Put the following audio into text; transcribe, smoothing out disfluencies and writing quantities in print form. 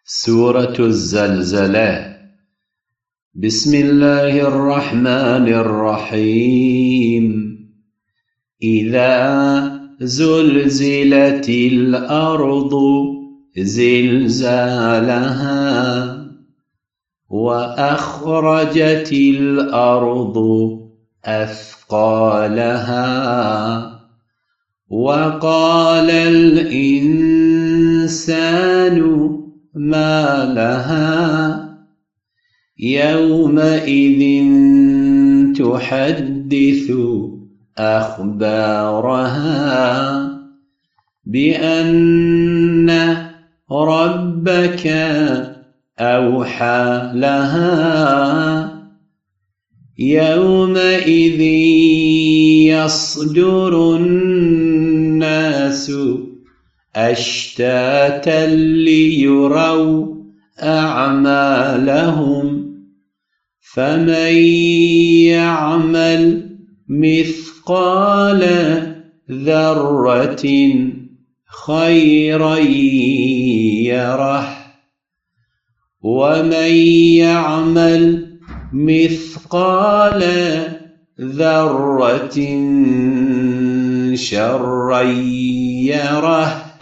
سورة الزلزلة. بسم الله الرحمن الرحيم. إذا زلزلت الأرض زلزالها وأخرجت الأرض أثقالها وقال الإنسان ما لها يومئذ تحدث أخبارها بأن ربك أوحى لها يومئذ يصدر الناس أشتاتا ليروا أعمالهم فمن يعمل مثقال ذرة خيرا يره ومن يعمل مثقال ذرة شرا يره